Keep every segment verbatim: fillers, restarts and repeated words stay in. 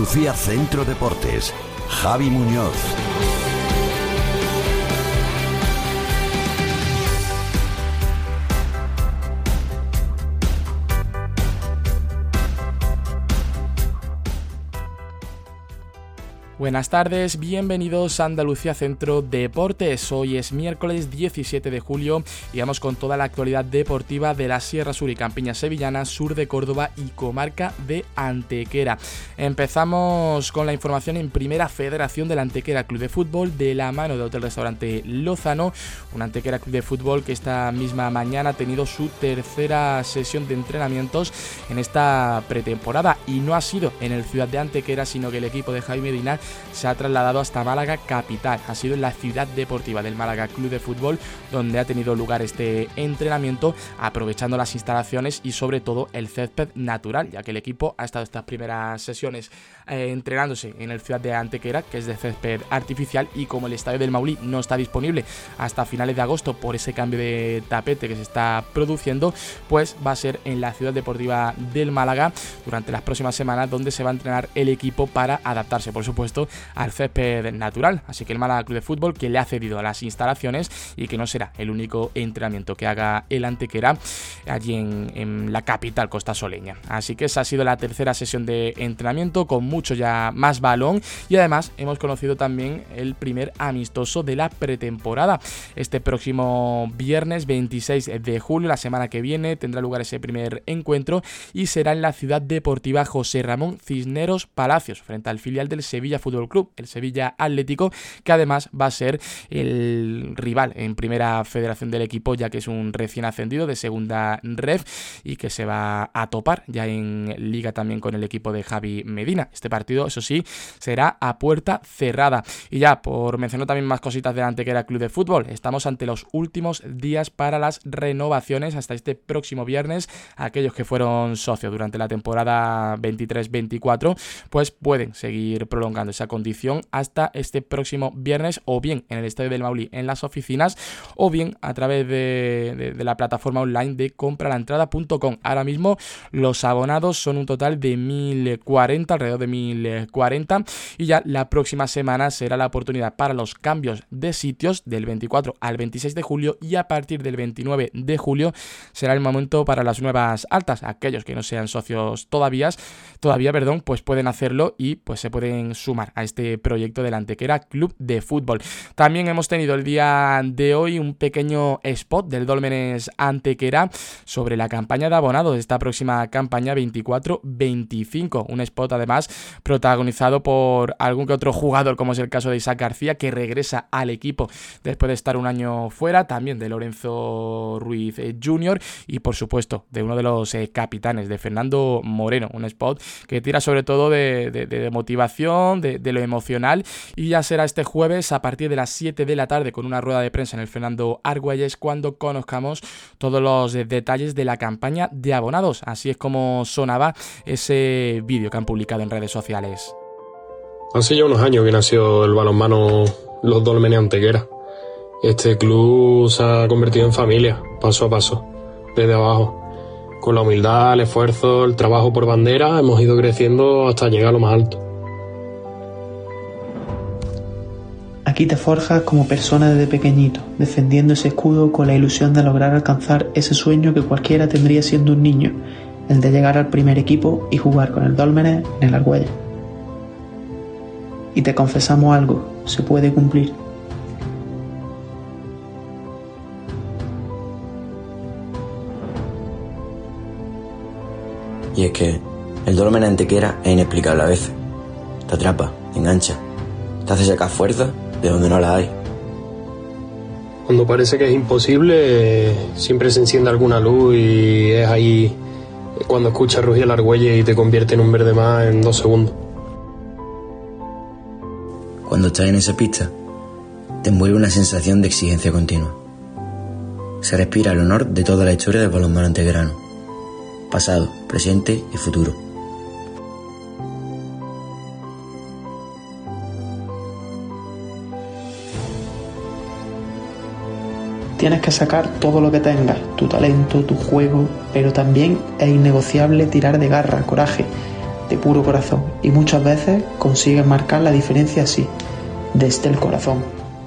Andalucía Centro Deportes. Javi Muñoz. Buenas tardes, bienvenidos a Andalucía Centro Deportes. Hoy es miércoles diecisiete de julio y vamos con toda la actualidad deportiva de la Sierra Sur y Campiña Sevillana, sur de Córdoba y comarca de Antequera. Empezamos con la información en Primera Federación del Antequera Club de Fútbol de la mano de Hotel Restaurante Lozano, un Antequera Club de Fútbol que esta misma mañana ha tenido su tercera sesión de entrenamientos en esta pretemporada y no ha sido en el Ciudad de Antequera, sino que el equipo de Javi Medina se ha trasladado hasta Málaga capital. Ha sido en la ciudad deportiva del Málaga Club de Fútbol donde ha tenido lugar este entrenamiento, aprovechando las instalaciones y sobre todo el césped natural, ya que el equipo ha estado estas primeras sesiones eh, entrenándose en el Ciudad de Antequera, que es de césped artificial, y como el estadio del Maulí no está disponible hasta finales de agosto por ese cambio de tapete que se está produciendo, pues va a ser en la ciudad deportiva del Málaga durante las próximas semanas donde se va a entrenar el equipo para adaptarse, por supuesto, al césped natural. Así que el Málaga Club de Fútbol, que le ha cedido a las instalaciones y que no será el único entrenamiento que haga el Antequera allí en, en la capital costasoleña. Así que esa ha sido la tercera sesión de entrenamiento con mucho ya más balón, y además hemos conocido también el primer amistoso de la pretemporada. Este próximo viernes veintiséis de julio, la semana que viene, tendrá lugar ese primer encuentro y será en la ciudad deportiva José Ramón Cisneros Palacios, frente al filial del Sevilla Fútbol Club, el Sevilla Atlético, que además va a ser el rival en Primera Federación del equipo, ya que es un recién ascendido de Segunda Ref y que se va a topar ya en Liga también con el equipo de Javi Medina. Este partido, eso sí, será a puerta cerrada. Y ya, por mencionar también más cositas del Antequera Club de Fútbol, estamos ante los últimos días para las renovaciones hasta este próximo viernes. Aquellos que fueron socios durante la temporada veintitrés veinticuatro, pues pueden seguir prolongando esa condición hasta este próximo viernes, o bien en el Estadio del Maulí en las oficinas, o bien a través de, de, de la plataforma online de compralaentrada punto com. Ahora mismo los abonados son un total de mil cuarenta, alrededor de mil cuarenta, y ya la próxima semana será la oportunidad para los cambios de sitios del veinticuatro al veintiséis de julio, y a partir del veintinueve de julio será el momento para las nuevas altas. Aquellos que no sean socios todavía, todavía perdón, pues pueden hacerlo y pues se pueden sumar a este proyecto del Antequera Club de Fútbol. También hemos tenido el día de hoy un pequeño spot del Dólmenes Antequera sobre la campaña de abonados de esta próxima campaña veinticuatro veinticinco, un spot además protagonizado por algún que otro jugador, como es el caso de Isaac García, que regresa al equipo después de estar un año fuera, también de Lorenzo Ruiz junior y por supuesto de uno de los eh, capitanes, de Fernando Moreno, un spot que tira sobre todo de, de, de motivación, de, de lo emocional, y ya será este jueves a partir de las siete de la tarde con una rueda de prensa en el Fernando Argüelles cuando conozcamos todos los detalles de la campaña de abonados. Así es como sonaba ese vídeo que han publicado en redes sociales. Hace ya unos años que nació el balonmano Los Dólmenes Antequera. Este club se ha convertido en familia, paso a paso, desde abajo. Con la humildad, el esfuerzo, el trabajo por bandera, hemos ido creciendo hasta llegar a lo más alto. Aquí te forjas como persona desde pequeñito, defendiendo ese escudo con la ilusión de lograr alcanzar ese sueño que cualquiera tendría siendo un niño, el de llegar al primer equipo y jugar con el Dólmenes en el Argüelles. Y te confesamos algo, se puede cumplir. Y es que el Dólmenes Antequera es inexplicable a veces. Te atrapa, te engancha, te hace sacar fuerza de donde no la hay. Cuando parece que es imposible, siempre se enciende alguna luz y es ahí cuando escuchas rugir el Argüelles y te convierte en un verde más en dos segundos. Cuando estás en esa pista, te envuelve una sensación de exigencia continua. Se respira el honor de toda la historia del balonmano antequerano, pasado, presente y futuro. Tienes que sacar todo lo que tengas, tu talento, tu juego, pero también es innegociable tirar de garra, coraje, de puro corazón, y muchas veces consiguen marcar la diferencia así, desde el corazón.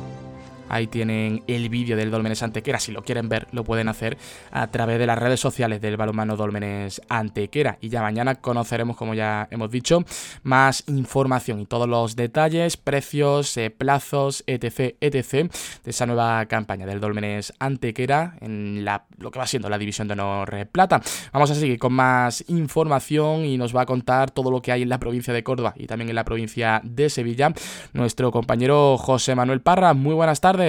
Ahí tienen el vídeo del Dólmenes Antequera. Si lo quieren ver, lo pueden hacer a través de las redes sociales del balonmano Dólmenes Antequera. Y ya mañana conoceremos, como ya hemos dicho, más información y todos los detalles, precios, eh, plazos, etc, etc de esa nueva campaña del Dólmenes Antequera en la, lo que va siendo la División de Honor Plata. Vamos a seguir con más información y nos va a contar todo lo que hay en la provincia de Córdoba y también en la provincia de Sevilla nuestro compañero José Manuel Parra. Muy buenas tardes.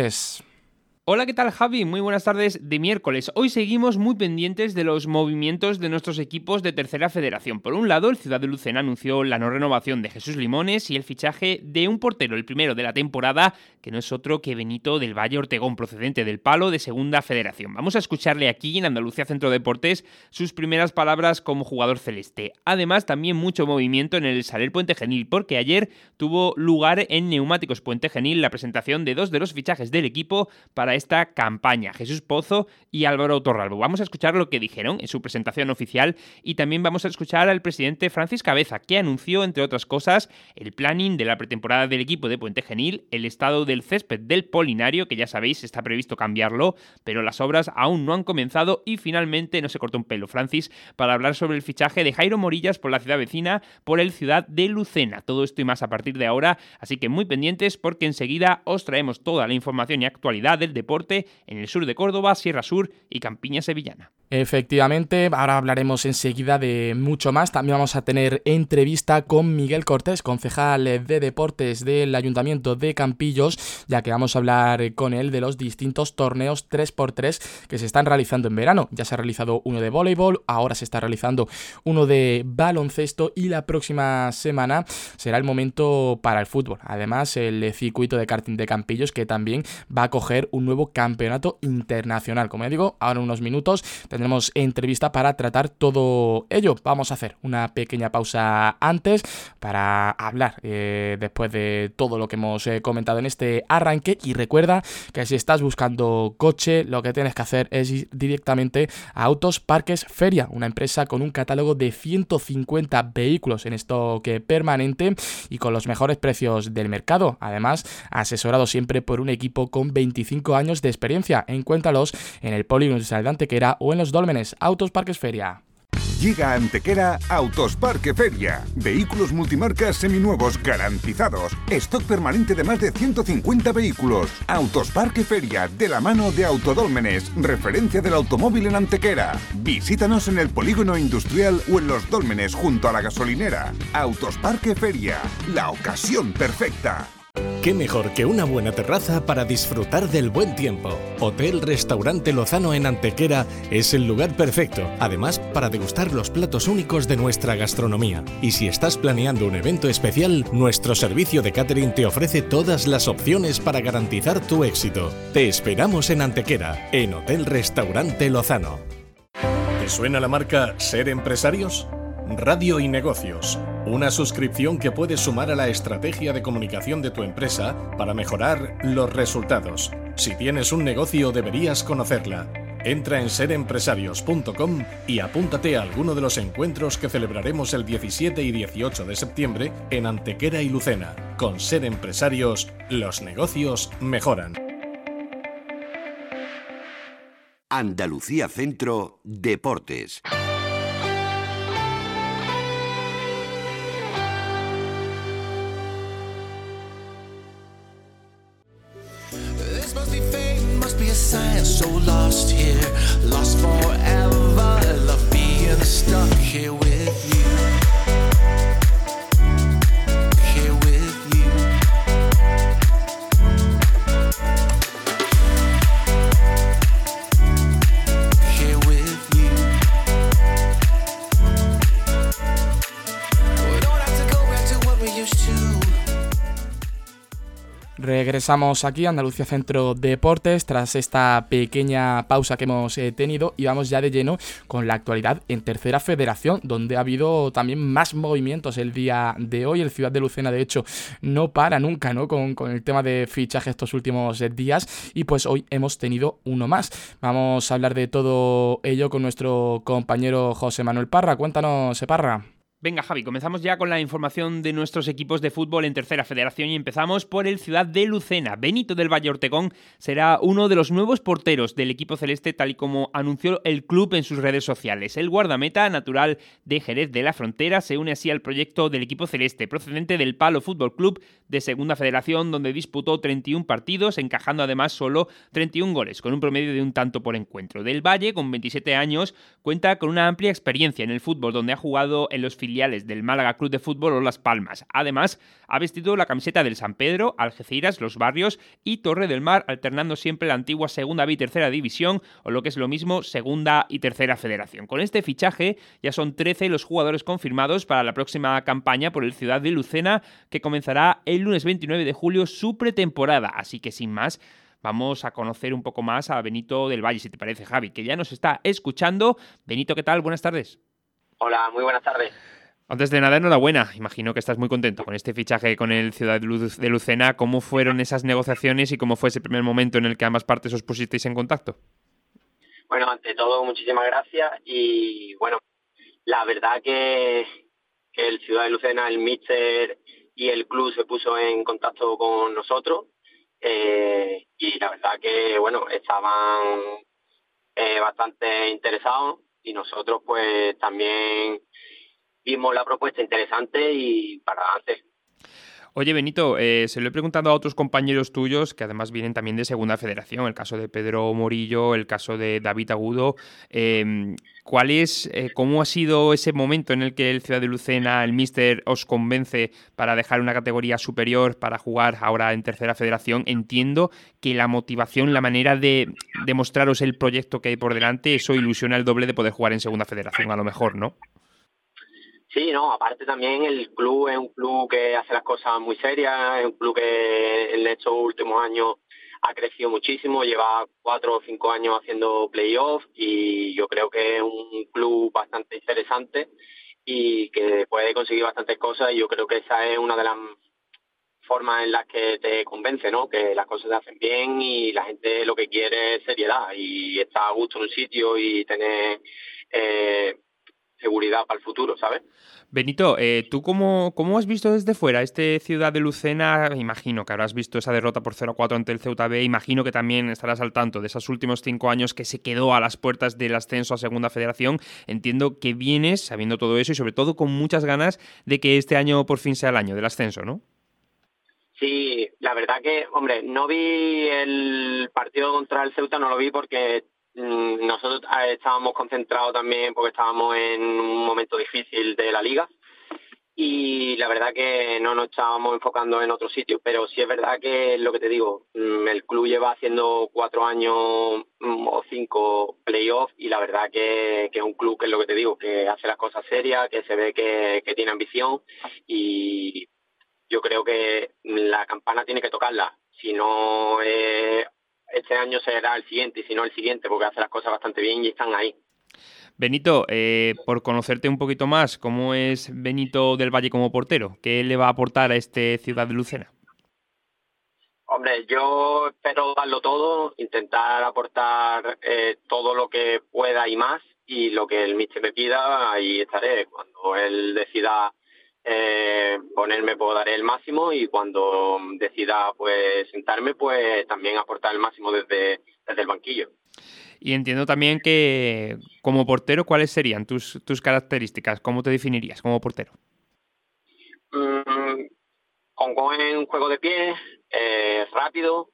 Hola, ¿qué tal, Javi? Muy buenas tardes de miércoles. Hoy seguimos muy pendientes de los movimientos de nuestros equipos de Tercera Federación. Por un lado, el Ciudad de Lucena anunció la no renovación de Jesús Limones y el fichaje de un portero, el primero de la temporada, que no es otro que Benito del Valle Ortegón, procedente del Palo de Segunda Federación. Vamos a escucharle aquí en Andalucía Centro Deportes sus primeras palabras como jugador celeste. Además, también mucho movimiento en el Saler Puente Genil, porque ayer tuvo lugar en Neumáticos Puente Genil la presentación de dos de los fichajes del equipo para esta campaña, Jesús Pozo y Álvaro Torralbo. Vamos a escuchar lo que dijeron en su presentación oficial y también vamos a escuchar al presidente Francis Cabeza, que anunció, entre otras cosas, el planning de la pretemporada del equipo de Puente Genil, el estado del césped del Polinario, que ya sabéis está previsto cambiarlo, pero las obras aún no han comenzado, y finalmente no se cortó un pelo Francis para hablar sobre el fichaje de Jairo Morillas por la ciudad vecina, por el Ciudad de Lucena. Todo esto y más a partir de ahora, así que muy pendientes porque enseguida os traemos toda la información y actualidad del deporte en el sur de Córdoba, Sierra Sur y Campiña Sevillana. Efectivamente, ahora hablaremos enseguida de mucho más. También vamos a tener entrevista con Miguel Cortés, concejal de deportes del Ayuntamiento de Campillos, ya que vamos a hablar con él de los distintos torneos tres por tres que se están realizando en verano. Ya se ha realizado uno de voleibol, ahora se está realizando uno de baloncesto y la próxima semana será el momento para el fútbol. Además, el circuito de karting de Campillos, que también va a acoger un nuevo campeonato internacional. Como ya digo, ahora en unos minutos tendremos entrevista para tratar todo ello. Vamos a hacer una pequeña pausa antes para hablar eh, después de todo lo que hemos eh, comentado en este arranque, y recuerda que si estás buscando coche, lo que tienes que hacer es ir directamente a Autos Parques Feria, una empresa con un catálogo de ciento cincuenta vehículos en stock permanente y con los mejores precios del mercado. Además, asesorado siempre por un equipo con veinticinco años de experiencia. Encuéntralos en el Polígono Industrial de Antequera o en los Dólmenes. Autos Parques Feria. Llega a Antequera Autos Parque Feria. Vehículos multimarcas seminuevos garantizados. Stock permanente de más de ciento cincuenta vehículos. Autos Parque Feria, de la mano de Autodólmenes, referencia del automóvil en Antequera. Visítanos en el Polígono Industrial o en los Dólmenes junto a la gasolinera. Autos Parque Feria, la ocasión perfecta. ¿Qué mejor que una buena terraza para disfrutar del buen tiempo? Hotel Restaurante Lozano en Antequera es el lugar perfecto, además para degustar los platos únicos de nuestra gastronomía. Y si estás planeando un evento especial, nuestro servicio de catering te ofrece todas las opciones para garantizar tu éxito. Te esperamos en Antequera, en Hotel Restaurante Lozano. ¿Te suena la marca Ser Empresarios? Radio y Negocios, una suscripción que puedes sumar a la estrategia de comunicación de tu empresa para mejorar los resultados. Si tienes un negocio, deberías conocerla. Entra en ser empresarios punto com y apúntate a alguno de los encuentros que celebraremos el diecisiete y dieciocho de septiembre en Antequera y Lucena. Con Ser Empresarios, los negocios mejoran. Andalucía Centro Deportes. Science so lost here, lost forever. Love being stuck here with you, here with you. Here with you. We don't have to go back to what we used to. Regresamos aquí a Andalucía Centro Deportes tras esta pequeña pausa que hemos eh, tenido, y vamos ya de lleno con la actualidad en Tercera Federación, donde ha habido también más movimientos el día de hoy. El Ciudad de Lucena, de hecho, no para nunca, ¿no? Con, con el tema de fichaje estos últimos eh, días, y pues hoy hemos tenido uno más. Vamos a hablar de todo ello con nuestro compañero José Manuel Parra. Cuéntanos, Parra. Venga, Javi, comenzamos ya con la información de nuestros equipos de fútbol en Tercera Federación y empezamos por el Ciudad de Lucena. Benito del Valle Ortegón será uno de los nuevos porteros del equipo celeste, tal y como anunció el club en sus redes sociales. El guardameta, natural de Jerez de la Frontera, se une así al proyecto del equipo celeste, procedente del Palo Fútbol Club de Segunda Federación, donde disputó treinta y un partidos, encajando además solo treinta y un goles, con un promedio de un tanto por encuentro. Del Valle, con veintisiete años, cuenta con una amplia experiencia en el fútbol, donde ha jugado en los filiales del Málaga Club de Fútbol o Las Palmas. Además, ha vestido la camiseta del San Pedro, Algeciras, Los Barrios y Torre del Mar, alternando siempre la antigua Segunda B y Tercera División, o lo que es lo mismo, Segunda y Tercera Federación. Con este fichaje ya son trece los jugadores confirmados para la próxima campaña por el Ciudad de Lucena, que comenzará el lunes veintinueve de julio su pretemporada. Así que sin más, vamos a conocer un poco más a Benito del Valle, si te parece, Javi, que ya nos está escuchando. Benito, ¿qué tal? Buenas tardes. Hola, muy buenas tardes. Antes de nada, enhorabuena. Imagino que estás muy contento con este fichaje con el Ciudad de Lucena. ¿Cómo fueron esas negociaciones y cómo fue ese primer momento en el que ambas partes os pusisteis en contacto? Bueno, ante todo, muchísimas gracias. Y bueno, la verdad que, que el Ciudad de Lucena, el míster y el club se puso en contacto con nosotros. Eh, y la verdad que, bueno, estaban eh, bastante interesados y nosotros pues también vimos la propuesta interesante y para adelante. Oye, Benito, eh, se lo he preguntado a otros compañeros tuyos que además vienen también de Segunda Federación, el caso de Pedro Morillo, el caso de David Agudo. Eh, ¿Cuál es, eh, cómo ha sido ese momento en el que el Ciudad de Lucena, el míster, os convence para dejar una categoría superior para jugar ahora en Tercera Federación? Entiendo que la motivación, la manera de demostraros el proyecto que hay por delante, eso ilusiona el doble de poder jugar en Segunda Federación, a lo mejor, ¿no? Sí, no, aparte también el club es un club que hace las cosas muy serias, es un club que en estos últimos años ha crecido muchísimo, lleva cuatro o cinco años haciendo playoffs y yo creo que es un club bastante interesante y que puede conseguir bastantes cosas y yo creo que esa es una de las formas en las que te convence, ¿no? Que las cosas se hacen bien y la gente lo que quiere es seriedad y estar a gusto en un sitio y tener eh, seguridad para el futuro, ¿sabes? Benito, eh, ¿tú cómo, cómo has visto desde fuera este Ciudad de Lucena? Imagino que habrás visto esa derrota por cero a cuatro ante el Ceuta B, imagino que también estarás al tanto de esos últimos cinco años que se quedó a las puertas del ascenso a Segunda Federación. Entiendo que vienes sabiendo todo eso y sobre todo con muchas ganas de que este año por fin sea el año del ascenso, ¿no? Sí, la verdad que, hombre, no vi el partido contra el Ceuta, no lo vi porque nosotros estábamos concentrados también porque estábamos en un momento difícil de la liga y la verdad que no nos estábamos enfocando en otro sitio, pero sí es verdad que lo que te digo, el club lleva haciendo cuatro años o cinco playoffs y la verdad que, que es un club que es lo que te digo, que hace las cosas serias, que se ve que, que tiene ambición y yo creo que la campana tiene que tocarla, si no eh, este año será el siguiente y si no el siguiente porque hace las cosas bastante bien y están ahí. Benito, eh, por conocerte un poquito más, ¿cómo es Benito del Valle como portero? ¿Qué le va a aportar a este Ciudad de Lucena? Hombre, yo espero darlo todo, intentar aportar eh, todo lo que pueda y más y lo que el míster me pida, ahí estaré. Cuando él decida eh, ponerme, pues daré el máximo y cuando decida pues sentarme, pues también aportar el máximo desde, desde el banquillo. Y entiendo también que como portero, ¿cuáles serían tus, tus características? ¿Cómo te definirías como portero? Mm, con buen juego de pie, eh, rápido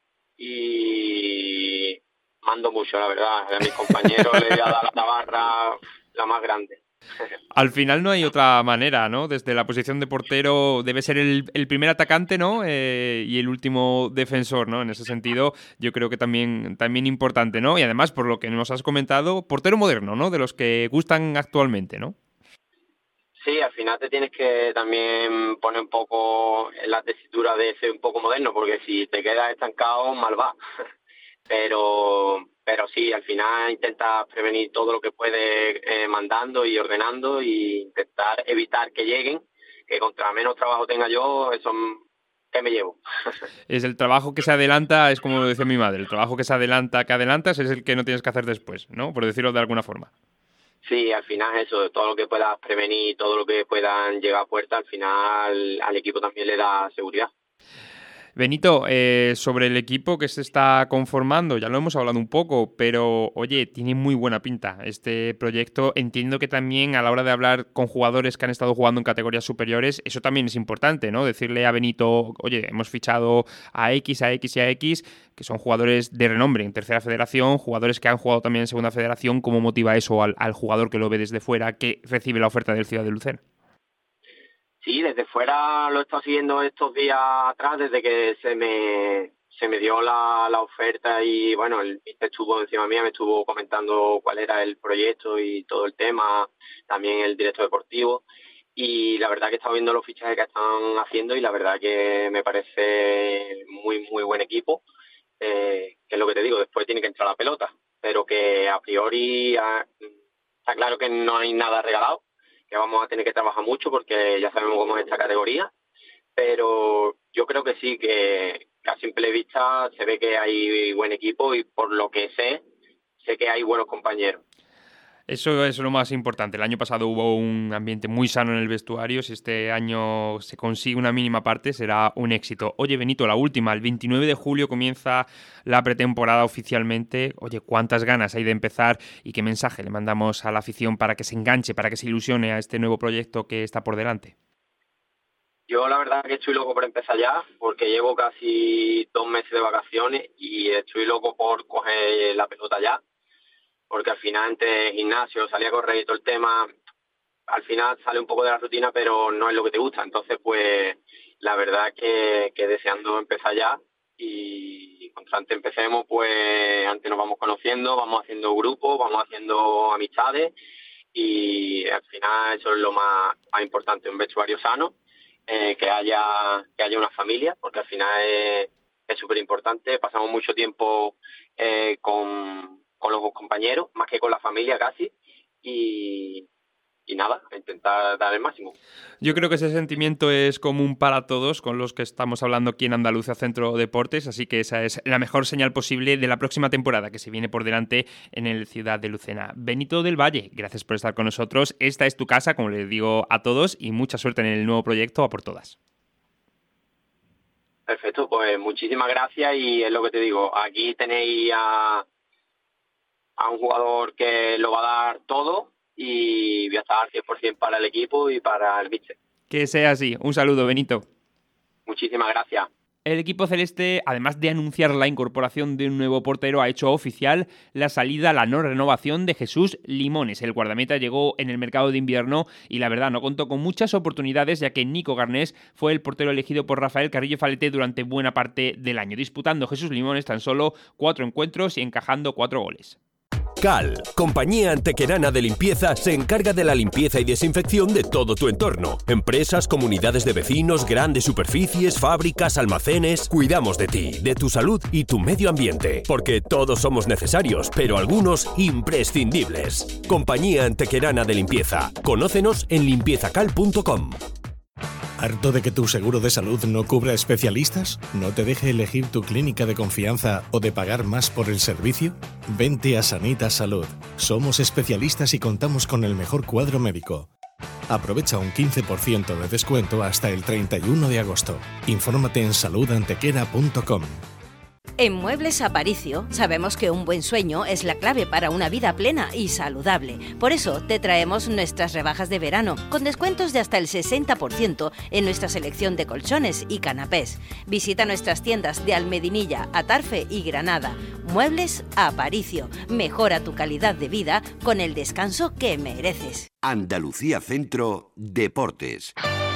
y mando mucho, la verdad. A mis compañeros les voy a dar la tabarra la más grande. Al final no hay otra manera, ¿no? Desde la posición de portero debe ser el, el primer atacante, ¿no? Eh, y el último defensor, ¿no? En ese sentido, yo creo que también, también importante, ¿no? Y además, por lo que nos has comentado, portero moderno, ¿no? De los que gustan actualmente, ¿no? Sí, al final te tienes que también poner un poco en la tesitura de ser un poco moderno, porque si te quedas estancado, mal va. Pero... Pero sí, al final intentas prevenir todo lo que puedes eh, mandando y ordenando y intentar evitar que lleguen, que contra menos trabajo tenga yo, eso que me llevo. Es el trabajo que se adelanta, es como decía mi madre, el trabajo que se adelanta, que adelantas es el que no tienes que hacer después, ¿no? Por decirlo de alguna forma. Sí, al final eso, todo lo que puedas prevenir, todo lo que puedan llegar a puerta, al final al equipo también le da seguridad. Benito, eh, sobre el equipo que se está conformando, ya lo hemos hablado un poco, pero oye, tiene muy buena pinta este proyecto. Entiendo que también a la hora de hablar con jugadores que han estado jugando en categorías superiores, eso también es importante, ¿no? Decirle a Benito, oye, hemos fichado a X, a X y a X, que son jugadores de renombre en tercera federación, jugadores que han jugado también en segunda federación. ¿Cómo motiva eso al, al jugador que lo ve desde fuera, que recibe la oferta del Ciudad de Lucena? Sí, desde fuera lo he estado siguiendo estos días atrás, desde que se me se me dio la, la oferta y bueno, el míster estuvo encima mía, me estuvo comentando cuál era el proyecto y todo el tema, también el director deportivo, y la verdad que he estado viendo los fichajes que están haciendo y la verdad que me parece muy, muy buen equipo, eh, que es lo que te digo, después tiene que entrar la pelota, pero que a priori a, está claro que no hay nada regalado, que vamos a tener que trabajar mucho porque ya sabemos cómo es esta categoría, pero yo creo que sí, que, que a simple vista se ve que hay buen equipo y por lo que sé, sé que hay buenos compañeros. Eso es lo más importante. El año pasado hubo un ambiente muy sano en el vestuario. Si este año se consigue una mínima parte, será un éxito. Oye, Benito, la última. El veintinueve de julio comienza la pretemporada oficialmente. Oye, ¿cuántas ganas hay de empezar y qué mensaje le mandamos a la afición para que se enganche, para que se ilusione a este nuevo proyecto que está por delante? Yo la verdad que estoy loco por empezar ya, porque llevo casi dos meses de vacaciones y estoy loco por coger la pelota ya. Porque al final entre gimnasio, salir a correr y todo el tema, al final sale un poco de la rutina, pero no es lo que te gusta. Entonces, pues, la verdad que, que deseando empezar ya y cuanto antes empecemos, pues, antes nos vamos conociendo, vamos haciendo grupos, vamos haciendo amistades y al final eso es lo más, más importante, un vestuario sano, eh, que haya que haya una familia, porque al final es es súper importante. Pasamos mucho tiempo eh, con con los compañeros, más que con la familia casi, y, y nada, intentar dar el máximo. Yo creo que ese sentimiento es común para todos con los que estamos hablando aquí en Andalucía Centro Deportes, así que esa es la mejor señal posible de la próxima temporada que se viene por delante en el Ciudad de Lucena. Benito del Valle, gracias por estar con nosotros. Esta es tu casa, como les digo a todos, y mucha suerte en el nuevo proyecto, a por todas. Perfecto, pues muchísimas gracias y es lo que te digo, aquí tenéis a a un jugador que lo va a dar todo y voy a estar al cien por ciento para el equipo y para el míster. Que sea así. Un saludo, Benito. Muchísimas gracias. El equipo celeste, además de anunciar la incorporación de un nuevo portero, ha hecho oficial la salida, la no renovación de Jesús Limones. El guardameta llegó en el mercado de invierno y la verdad no contó con muchas oportunidades, ya que Nico Garnés fue el portero elegido por Rafael Carrillo Falete durante buena parte del año, disputando Jesús Limones tan solo cuatro encuentros y encajando cuatro goles. Cal, compañía antequerana de limpieza, se encarga de la limpieza y desinfección de todo tu entorno. Empresas, comunidades de vecinos, grandes superficies, fábricas, almacenes. Cuidamos de ti, de tu salud y tu medio ambiente. Porque todos somos necesarios, pero algunos imprescindibles. Compañía antequerana de limpieza. Conócenos en limpieza cal punto com. ¿Harto de que tu seguro de salud no cubra especialistas? ¿No te deje elegir tu clínica de confianza o de pagar más por el servicio? Vente a Sanitas Salud. Somos especialistas y contamos con el mejor cuadro médico. Aprovecha un quince por ciento de descuento hasta el treinta y uno de agosto. Infórmate en salud antequera punto com. En Muebles Aparicio sabemos que un buen sueño es la clave para una vida plena y saludable. Por eso te traemos nuestras rebajas de verano, con descuentos de hasta el sesenta por ciento en nuestra selección de colchones y canapés. Visita nuestras tiendas de Almedinilla, Atarfe y Granada. Muebles Aparicio. Mejora tu calidad de vida con el descanso que mereces. Andalucía Centro Deportes.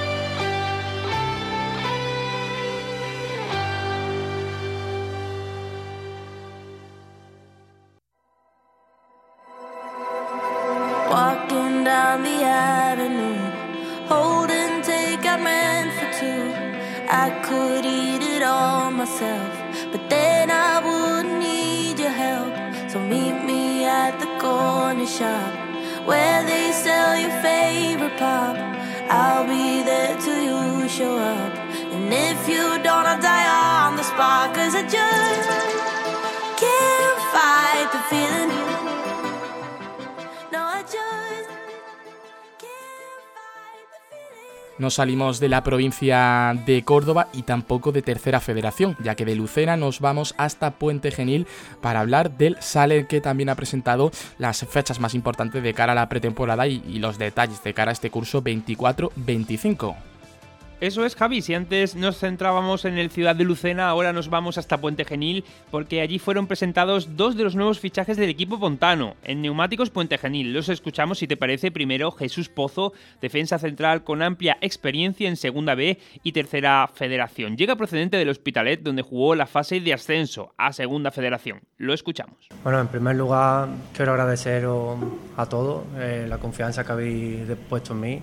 Walking down the avenue, holding takeout meant for two. I could eat it all myself, but then I wouldn't need your help. So meet me at the corner shop, where they sell your favorite pop. I'll be there till you show up, and if you don't, I'll die on the spot. Cause I just can't fight the feeling. No, I just No salimos de la provincia de Córdoba y tampoco de Tercera Federación, ya que de Lucena nos vamos hasta Puente Genil para hablar del Sale, que también ha presentado las fechas más importantes de cara a la pretemporada y, y los detalles de cara a este curso veinticuatro veinticinco. Eso es, Javi. Si antes nos centrábamos en el Ciudad de Lucena, ahora nos vamos hasta Puente Genil, porque allí fueron presentados dos de los nuevos fichajes del equipo pontano. En Neumáticos Puente Genil los escuchamos, si te parece. Primero, Jesús Pozo, defensa central con amplia experiencia en Segunda B y Tercera Federación. Llega procedente del Hospitalet, donde jugó la fase de ascenso a Segunda Federación. Lo escuchamos. Bueno, en primer lugar, quiero agradeceros a todos eh, la confianza que habéis puesto en mí.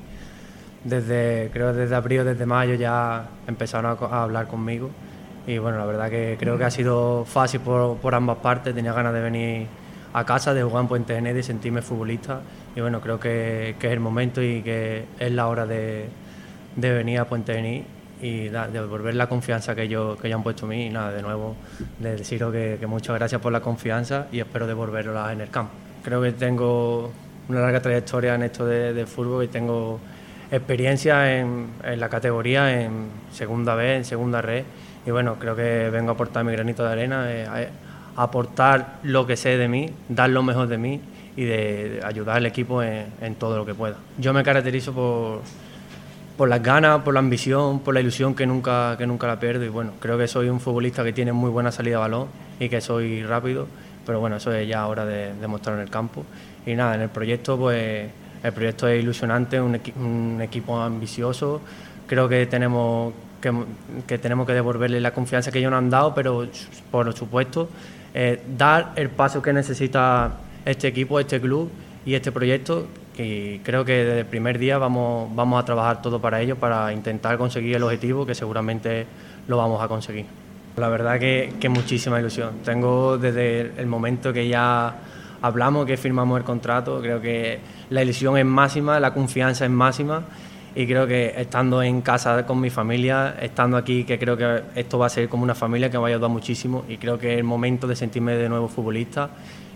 Desde, creo desde abril, desde mayo ya empezaron a, a hablar conmigo y bueno, la verdad que creo que ha sido fácil por, por ambas partes. Tenía ganas de venir a casa, de jugar en Puente Genil y sentirme futbolista y bueno, creo que, que es el momento y que es la hora de, de venir a Puente Genil y da, de devolver la confianza que ellos, que ellos han puesto en mí y nada, de nuevo de deciros que, que muchas gracias por la confianza y espero devolverla en el campo. Creo que tengo una larga trayectoria en esto de, de fútbol y tengo experiencia en, en la categoría, en Segunda B, en Segunda Red y bueno, creo que vengo a aportar mi granito de arena, eh, a, a aportar lo que sé de mí, dar lo mejor de mí y de, de ayudar al equipo en, en todo lo que pueda. Yo me caracterizo por, por las ganas, por la ambición, por la ilusión que nunca, que nunca la pierdo y bueno, creo que soy un futbolista que tiene muy buena salida de balón y que soy rápido, pero bueno, eso es ya hora de demostrarlo en el campo y nada, en el proyecto pues el proyecto es ilusionante, un, equi un equipo ambicioso. Creo que tenemos que, que tenemos que devolverle la confianza que ellos nos han dado, pero por supuesto eh, dar el paso que necesita este equipo, este club y este proyecto. Y creo que desde el primer día vamos, vamos a trabajar todo para ello, para intentar conseguir el objetivo, que seguramente lo vamos a conseguir. La verdad que, que muchísima ilusión. Tengo desde el momento que ya hablamos, que firmamos el contrato, creo que la ilusión es máxima, la confianza es máxima y creo que estando en casa con mi familia, estando aquí, que creo que esto va a ser como una familia que me va a ayudar muchísimo y creo que es el momento de sentirme de nuevo futbolista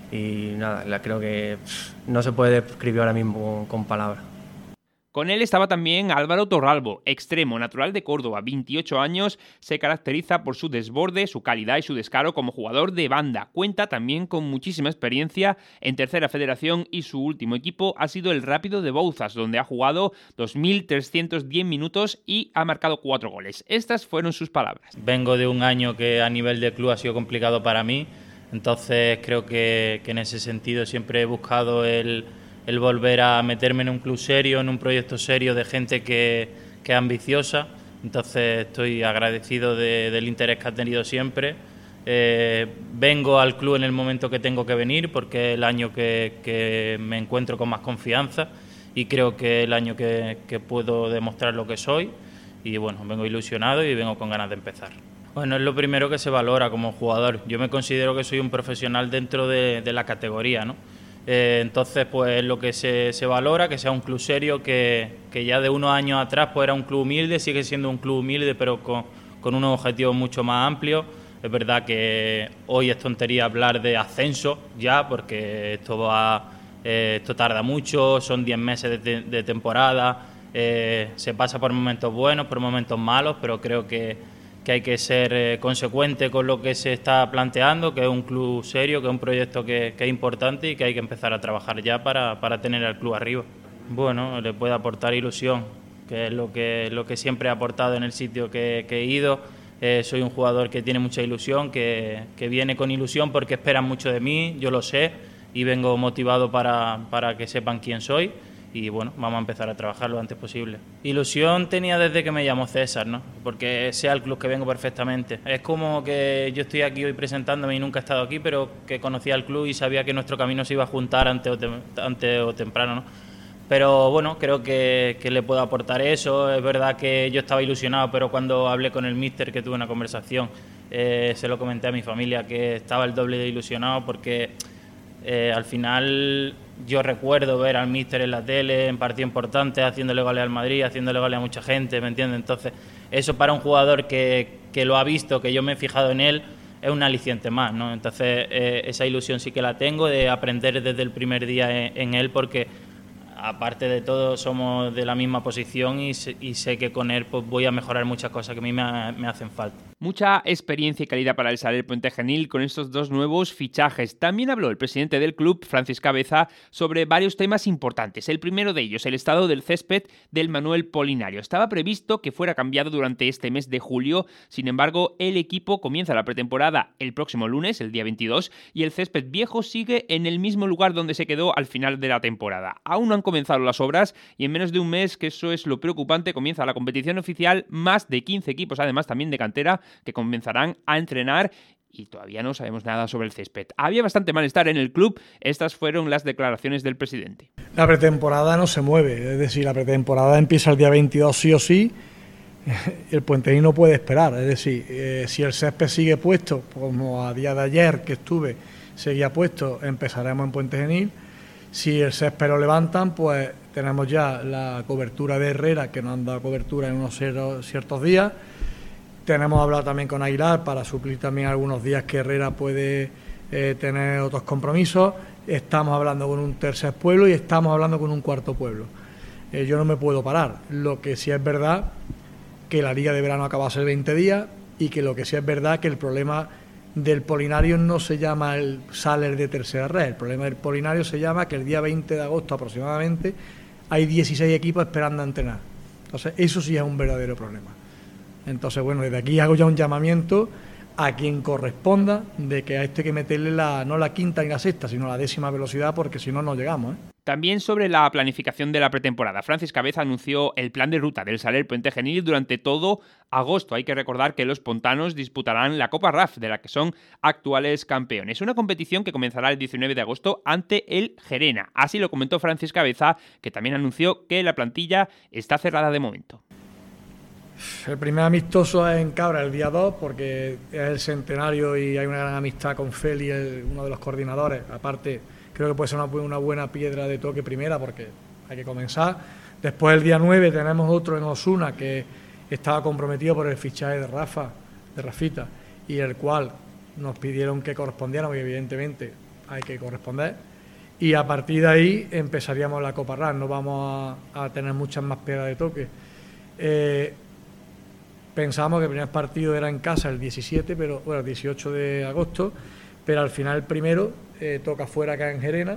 y nada, creo que pff, no se puede describir ahora mismo con, con palabras. Con él estaba también Álvaro Torralbo, extremo, natural de Córdoba, veintiocho años, se caracteriza por su desborde, su calidad y su descaro como jugador de banda. Cuenta también con muchísima experiencia en Tercera Federación y su último equipo ha sido el Rápido de Bouzas, donde ha jugado dos mil trescientos diez minutos y ha marcado cuatro goles. Estas fueron sus palabras. Vengo de un año que a nivel de club ha sido complicado para mí, entonces creo que, que en ese sentido siempre he buscado el... el volver a meterme en un club serio, en un proyecto serio de gente que, que es ambiciosa. Entonces estoy agradecido de, del interés que ha tenido siempre. Eh, vengo al club en el momento que tengo que venir porque es el año que, que me encuentro con más confianza y creo que es el año que, que puedo demostrar lo que soy y bueno, vengo ilusionado y vengo con ganas de empezar. Bueno, es lo primero que se valora como jugador. Yo me considero que soy un profesional dentro de, de la categoría, ¿no? Eh, entonces, pues lo que se, se valora, que sea un club serio, que, que ya de unos años atrás pues era un club humilde, sigue siendo un club humilde, pero con, con unos objetivos mucho más amplios. Es verdad que hoy es tontería hablar de ascenso ya, porque esto va, eh, esto tarda mucho, son diez meses de, de temporada, eh, se pasa por momentos buenos, por momentos malos, pero creo que que hay que ser eh, consecuente con lo que se está planteando, que es un club serio, que es un proyecto que, que es importante y que hay que empezar a trabajar ya para, para tener al club arriba. Bueno, le puede aportar ilusión, que es lo que, lo que siempre he aportado en el sitio que, que he ido. Eh, soy un jugador que tiene mucha ilusión, que, que viene con ilusión porque esperan mucho de mí, yo lo sé, y vengo motivado para, para que sepan quién soy. Y bueno, vamos a empezar a trabajar lo antes posible. Ilusión tenía desde que me llamo César, ¿no? Porque sea el club que vengo perfectamente. Es como que yo estoy aquí hoy presentándome y nunca he estado aquí, pero que conocía al club y sabía que nuestro camino se iba a juntar antes o, tem antes o temprano, ¿no? Pero bueno, creo que, que le puedo aportar eso. Es verdad que yo estaba ilusionado, pero cuando hablé con el míster, que tuve una conversación, eh, se lo comenté a mi familia, que estaba el doble de ilusionado porque eh, al final... Yo recuerdo ver al míster en la tele, en partidos importantes, haciéndole goles al Madrid, haciéndole goles a mucha gente, ¿me entiendes? Entonces, eso para un jugador que, que lo ha visto, que yo me he fijado en él, es un aliciente más, ¿no? Entonces, eh, esa ilusión sí que la tengo de aprender desde el primer día en, en él, porque aparte de todo somos de la misma posición y sé, y sé que con él pues voy a mejorar muchas cosas que a mí me, me hacen falta. Mucha experiencia y calidad para el Saler Puente Genil con estos dos nuevos fichajes. También habló el presidente del club, Francis Cabeza, sobre varios temas importantes. El primero de ellos, el estado del césped del Manuel Polinario. Estaba previsto que fuera cambiado durante este mes de julio, sin embargo, el equipo comienza la pretemporada el próximo lunes, el día veintidós, y el césped viejo sigue en el mismo lugar donde se quedó al final de la temporada. Aún no han comenzado las obras y en menos de un mes, que eso es lo preocupante, comienza la competición oficial, más de quince equipos, además también de cantera, que comenzarán a entrenar y todavía no sabemos nada sobre el césped. Había bastante malestar en el club, estas fueron las declaraciones del presidente. La pretemporada no se mueve, es decir, la pretemporada empieza el día veintidós sí o sí, el Puente Genil no puede esperar, es decir, eh, si el césped sigue puesto, como a día de ayer que estuve, seguía puesto, empezaremos en Puente Genil. Si el césped lo levantan, pues tenemos ya la cobertura de Herrera, que nos han dado cobertura en unos ciertos días. Tenemos hablado también con Aguilar para suplir también algunos días que Herrera puede eh, tener otros compromisos. Estamos hablando con un tercer pueblo y estamos hablando con un cuarto pueblo. Eh, yo no me puedo parar. Lo que sí es verdad que la Liga de Verano acaba hace veinte días y que lo que sí es verdad que el problema del Polinario no se llama el Saler de tercera red. El problema del Polinario se llama que el día veinte de agosto aproximadamente hay dieciséis equipos esperando a entrenar. Entonces eso sí es un verdadero problema. Entonces, bueno, desde aquí hago ya un llamamiento a quien corresponda de que a esto hay que meterle la, no la quinta ni la sexta, sino la décima velocidad, porque si no, no llegamos, ¿eh? También sobre la planificación de la pretemporada. Francis Cabeza anunció el plan de ruta del Saler Puente Genil durante todo agosto. Hay que recordar que los pontanos disputarán la Copa R A F, de la que son actuales campeones. Una competición que comenzará el diecinueve de agosto ante el Gerena. Así lo comentó Francis Cabeza, que también anunció que la plantilla está cerrada de momento. El primer amistoso es en Cabra el día dos, porque es el centenario y hay una gran amistad con Feli, uno de los coordinadores. Aparte, creo que puede ser una, una buena piedra de toque primera, porque hay que comenzar. Después, el día nueve, tenemos otro en Osuna que estaba comprometido por el fichaje de Rafa, de Rafita, y el cual nos pidieron que correspondiéramos, y evidentemente hay que corresponder. Y a partir de ahí empezaríamos la Copa R A F. No vamos a, a tener muchas más piedras de toque. Eh, Pensábamos que el primer partido era en casa el diecisiete, pero bueno, el dieciocho de agosto, pero al final el primero eh, toca fuera acá en Gerena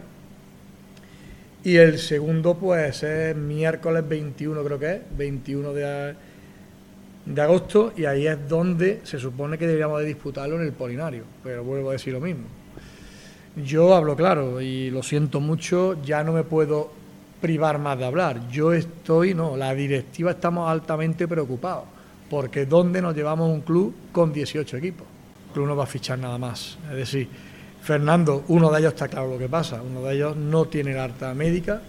y el segundo pues es miércoles veintiuno, creo que es, veintiuno de, de agosto, y ahí es donde se supone que deberíamos de disputarlo en el Polinario, pero vuelvo a decir lo mismo. Yo hablo claro y lo siento mucho, ya no me puedo privar más de hablar. Yo estoy, no, la directiva estamos altamente preocupados. Porque ¿dónde nos llevamos un club con dieciocho equipos? El club no va a fichar nada más. Es decir, Fernando, uno de ellos está claro lo que pasa, uno de ellos no tiene la alta médica.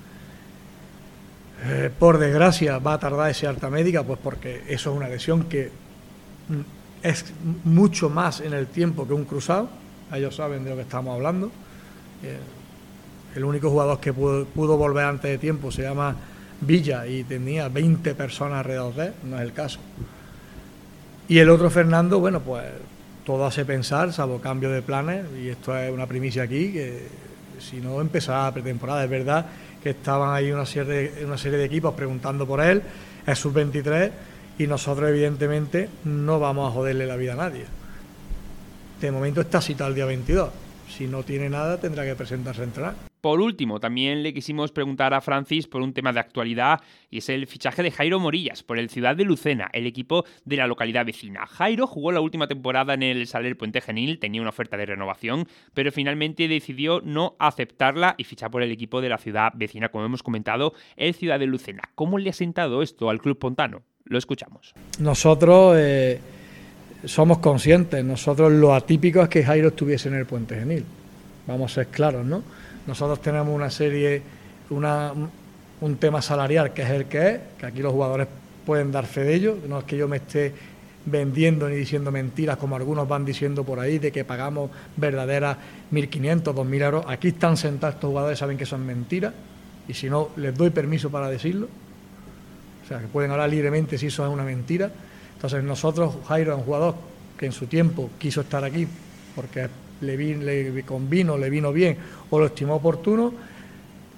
Eh, por desgracia va a tardar ese alta médica, pues porque eso es una lesión que es mucho más en el tiempo que un cruzado. Ellos saben de lo que estamos hablando. Eh, el único jugador que pudo, pudo volver antes de tiempo se llama Villa y tenía veinte personas alrededor de él, no es el caso. Y el otro Fernando, bueno, pues todo hace pensar, salvo cambio de planes, y esto es una primicia aquí, que si no empezará la pretemporada. Es verdad que estaban ahí una serie, una serie de equipos preguntando por él, es sub veintitrés, y nosotros evidentemente no vamos a joderle la vida a nadie. De momento está citado el día veintidós, si no tiene nada tendrá que presentarse a entrenar. Por último, también le quisimos preguntar a Francis por un tema de actualidad, y es el fichaje de Jairo Morillas por el Ciudad de Lucena, el equipo de la localidad vecina. Jairo jugó la última temporada en el Saler Puente Genil, tenía una oferta de renovación, pero finalmente decidió no aceptarla y fichar por el equipo de la ciudad vecina, como hemos comentado, el Ciudad de Lucena. ¿Cómo le ha sentado esto al club pontano? Lo escuchamos. Nosotros eh, somos conscientes, nosotros lo atípico es que Jairo estuviese en el Puente Genil. Vamos a ser claros, ¿no? Nosotros tenemos una serie, una, un tema salarial que es el que es, que aquí los jugadores pueden dar fe de ello. No es que yo me esté vendiendo ni diciendo mentiras, como algunos van diciendo por ahí, de que pagamos verdaderas mil quinientos, dos mil euros. Aquí están sentados estos jugadores, saben que son mentiras, y si no, les doy permiso para decirlo. O sea, que pueden hablar libremente si eso es una mentira. Entonces nosotros, Jairo es un jugador que en su tiempo quiso estar aquí porque le, vi, le convino, le vino bien o lo estimó oportuno,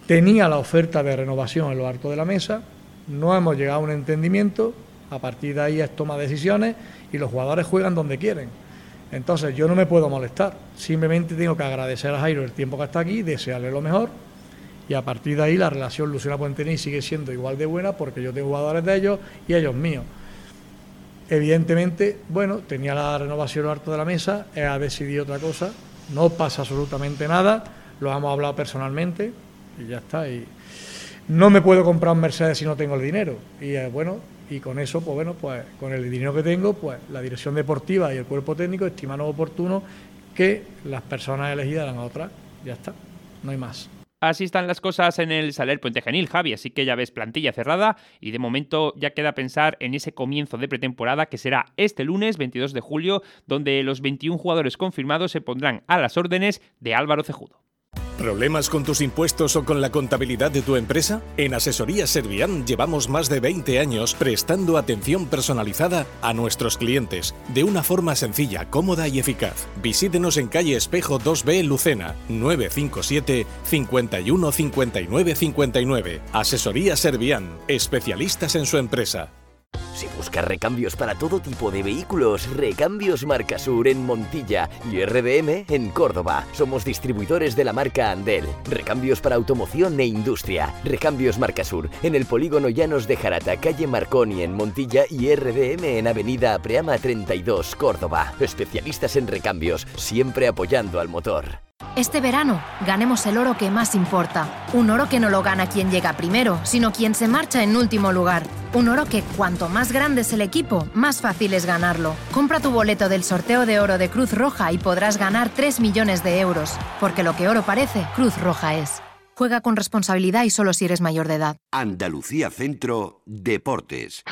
tenía la oferta de renovación en lo alto de la mesa, no hemos llegado a un entendimiento, a partir de ahí es toma de decisiones y los jugadores juegan donde quieren. Entonces yo no me puedo molestar, simplemente tengo que agradecer a Jairo el tiempo que está aquí, desearle lo mejor y a partir de ahí la relación Luciana-Puentení sigue siendo igual de buena porque yo tengo jugadores de ellos y ellos míos. Evidentemente, bueno, tenía la renovación al alto de la mesa, él ha decidido otra cosa, no pasa absolutamente nada, lo hemos hablado personalmente y ya está. Y no me puedo comprar un Mercedes si no tengo el dinero y eh, bueno, y con eso, pues bueno, pues con el dinero que tengo, pues la dirección deportiva y el cuerpo técnico estimaron oportuno que las personas elegidas eran otras, ya está, no hay más. Así están las cosas en el Saler Puente Genil, Javi, así que ya ves, plantilla cerrada y de momento ya queda pensar en ese comienzo de pretemporada que será este lunes veintidós de julio, donde los veintiún jugadores confirmados se pondrán a las órdenes de Álvaro Cejudo. ¿Problemas con tus impuestos o con la contabilidad de tu empresa? En Asesoría Servian llevamos más de veinte años prestando atención personalizada a nuestros clientes de una forma sencilla, cómoda y eficaz. Visítenos en calle Espejo dos B, Lucena, nueve cinco siete, cinco uno, cinco nueve cinco nueve. Asesoría Servian, especialistas en su empresa. Si buscas recambios para todo tipo de vehículos, Recambios Marcasur en Montilla y R D M en Córdoba. Somos distribuidores de la marca Andel. Recambios para automoción e industria. Recambios Marcasur en el polígono Llanos de Jarata, calle Marconi en Montilla y R D M en avenida Apreama treinta y dos, Córdoba. Especialistas en recambios, siempre apoyando al motor. Este verano, ganemos el oro que más importa. Un oro que no lo gana quien llega primero, sino quien se marcha en último lugar. Un oro que cuanto más grande es el equipo, más fácil es ganarlo. Compra tu boleto del sorteo de oro de Cruz Roja y podrás ganar tres millones de euros. Porque lo que oro parece, Cruz Roja es. Juega con responsabilidad y solo si eres mayor de edad. Andalucía Centro Deportes.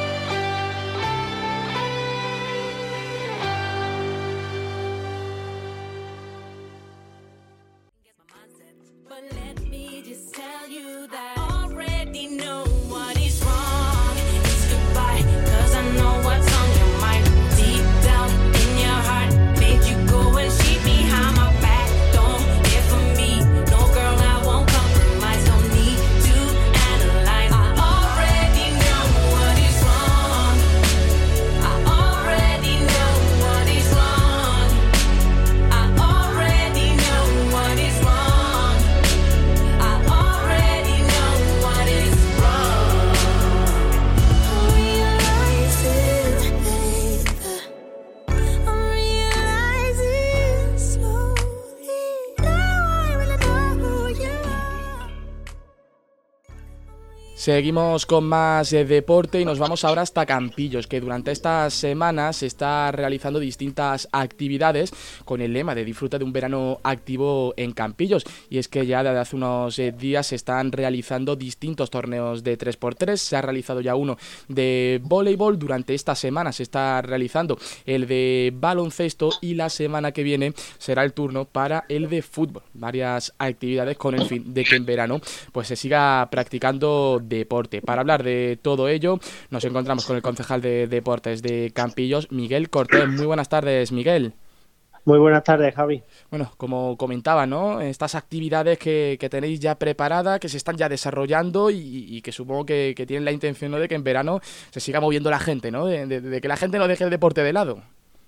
Seguimos con más eh, deporte y nos vamos ahora hasta Campillos, que durante estas semanas se está realizando distintas actividades con el lema de disfruta de un verano activo en Campillos. Y es que ya desde hace unos eh, días se están realizando distintos torneos de tres por tres. Se ha realizado ya uno de voleibol, durante esta semana se está realizando el de baloncesto y la semana que viene será el turno para el de fútbol. Varias actividades con el fin de que en verano pues se siga practicando deporte. Para hablar de todo ello nos encontramos con el concejal de deportes de Campillos, Miguel Cortés. Muy buenas tardes, Miguel. Muy buenas tardes, Javi. Bueno, como comentaba, ¿no? Estas actividades que, que tenéis ya preparadas, que se están ya desarrollando y, y que supongo que, que tienen la intención, ¿no?, de que en verano se siga moviendo la gente, ¿no? De, de, de que la gente no deje el deporte de lado.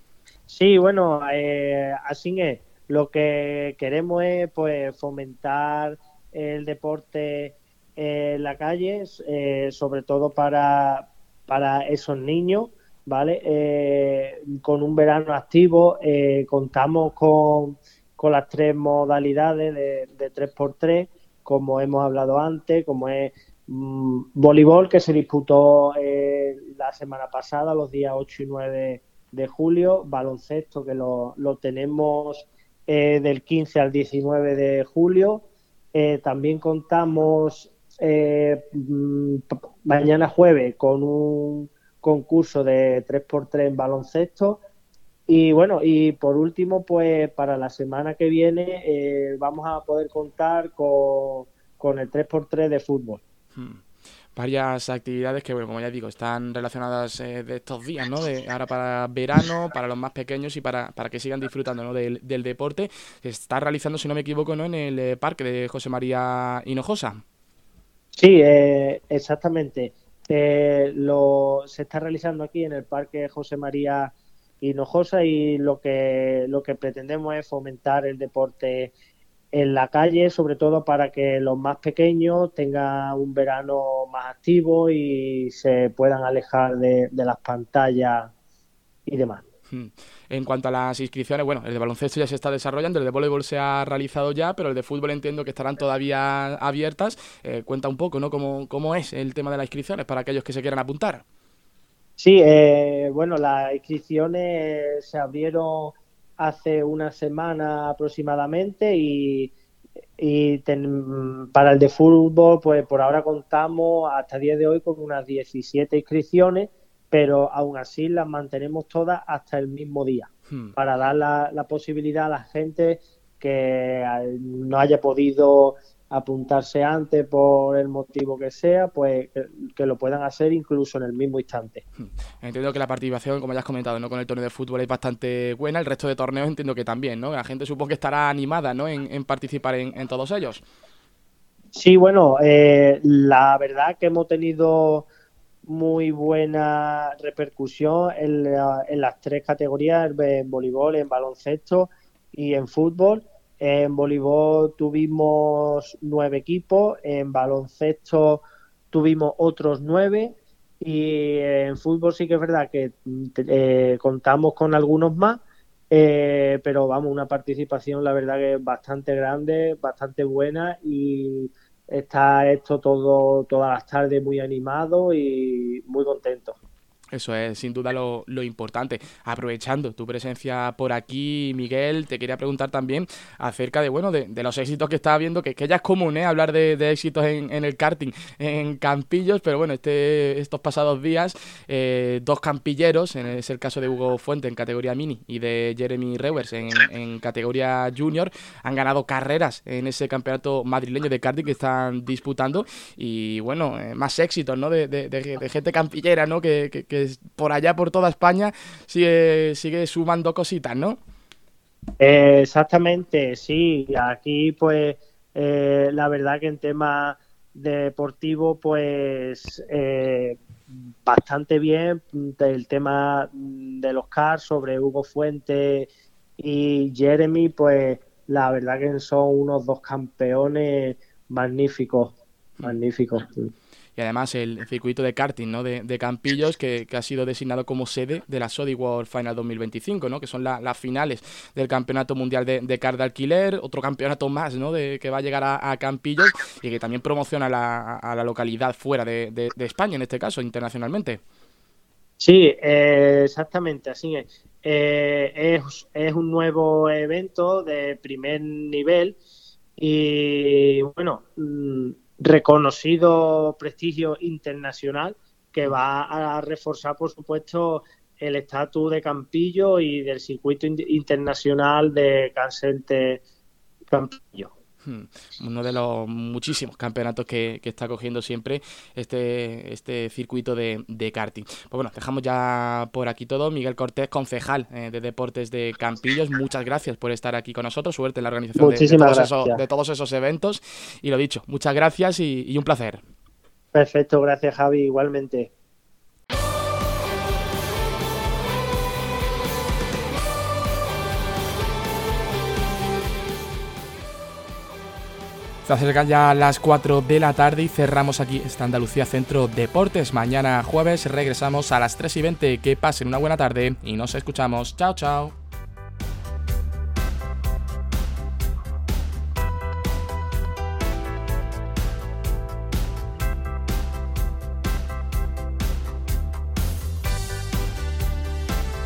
Sí, bueno, eh, así es. Lo que queremos es pues fomentar el deporte en la calle, eh, sobre todo para, para esos niños, ¿vale? Eh, con un verano activo, eh, contamos con, con las tres modalidades de, de tres por tres, como hemos hablado antes, como es mmm, voleibol, que se disputó eh, la semana pasada, los días ocho y nueve de julio, baloncesto, que lo, lo tenemos eh, del quince al diecinueve de julio, eh, también contamos Eh, mañana jueves con un concurso de tres por tres en baloncesto y bueno, y por último pues para la semana que viene eh, vamos a poder contar con, con el tres por tres de fútbol. Hmm. varias actividades que, bueno, como ya digo, están relacionadas eh, de estos días, ¿no? De ahora para verano, para los más pequeños y para, para que sigan disfrutando, ¿no? del, del deporte. Se está realizando, si no me equivoco, ¿no? En el eh, parque de José María Hinojosa. Sí, eh, exactamente. Eh, lo, se está realizando aquí en el Parque José María Hinojosa y lo que, lo que pretendemos es fomentar el deporte en la calle, sobre todo para que los más pequeños tengan un verano más activo y se puedan alejar de, de las pantallas y demás. En cuanto a las inscripciones, bueno, el de baloncesto ya se está desarrollando, el de voleibol se ha realizado ya, pero el de fútbol entiendo que estarán todavía abiertas. Eh, cuenta un poco, ¿no? ¿Cómo, cómo es el tema de las inscripciones para aquellos que se quieran apuntar? Sí, eh, bueno, las inscripciones se abrieron hace una semana aproximadamente y, y ten, para el de fútbol, pues por ahora contamos hasta el día de hoy con unas diecisiete inscripciones, pero aún así las mantenemos todas hasta el mismo día, hmm. para dar la, la posibilidad a la gente que no haya podido apuntarse antes por el motivo que sea, pues que, que lo puedan hacer incluso en el mismo instante. Entiendo que la participación, como ya has comentado, ¿no? Con el torneo de fútbol es bastante buena, el resto de torneos entiendo que también, ¿no? La gente supongo que estará animada, ¿no? en, en participar en, en todos ellos. Sí, bueno, eh, la verdad que hemos tenido muy buena repercusión en, la, en las tres categorías, en voleibol, en baloncesto y en fútbol. En voleibol tuvimos nueve equipos, en baloncesto tuvimos otros nueve y en fútbol sí que es verdad que eh, contamos con algunos más, eh, pero vamos, una participación la verdad que es bastante grande, bastante buena y está esto todo todas las tardes muy animado y muy contento. Eso es sin duda lo, lo importante. Aprovechando tu presencia por aquí, Miguel, te quería preguntar también acerca de bueno de, de los éxitos que estás viendo, que, que ya es común ¿eh? hablar de, de éxitos en, en el karting, en Campillos, pero bueno, este estos pasados días, eh, dos campilleros, en es el caso de Hugo Fuente en categoría mini y de Jeremy Rewers en, en categoría junior, han ganado carreras en ese campeonato madrileño de karting que están disputando y bueno, eh, más éxitos, ¿no? De, de, de, de gente campillera, ¿no? Que, que, que por allá, por toda España, sigue, sigue sumando cositas, ¿no? Eh, exactamente, sí. Aquí, pues, eh, la verdad que en tema deportivo, pues, eh, bastante bien. El tema de los cars sobre Hugo Fuente y Jeremy, pues, la verdad que son unos dos campeones magníficos, magníficos. Y además el circuito de karting, ¿no? de, de Campillos, que, que ha sido designado como sede de la Sodi World Final dos mil veinticinco, ¿no? Que son la, las finales del Campeonato Mundial de, de Kart de Alquiler, otro campeonato más, ¿no? de, que va a llegar a, a Campillos y que también promociona la, a la localidad fuera de, de, de España, en este caso, internacionalmente. Sí, eh, exactamente, así es. Eh, es. Es un nuevo evento de primer nivel y, bueno... Mmm, reconocido prestigio internacional que va a reforzar, por supuesto, el estatus de Campillo y del circuito internacional de Cansente Campillo. Uno de los muchísimos campeonatos que, que está cogiendo siempre este, este circuito de, de karting. Pues bueno, dejamos ya por aquí todo. Miguel Cortés, concejal eh, de Deportes de Campillos, muchas gracias por estar aquí con nosotros. Suerte en la organización de, de, todos esos, de todos esos eventos. Y lo dicho, muchas gracias y, y un placer. Perfecto, gracias Javi, igualmente. Se acercan ya las cuatro de la tarde y cerramos aquí esta Andalucía Centro Deportes. Mañana jueves regresamos a las tres y veinte. Que pasen una buena tarde y nos escuchamos. Chao, chao.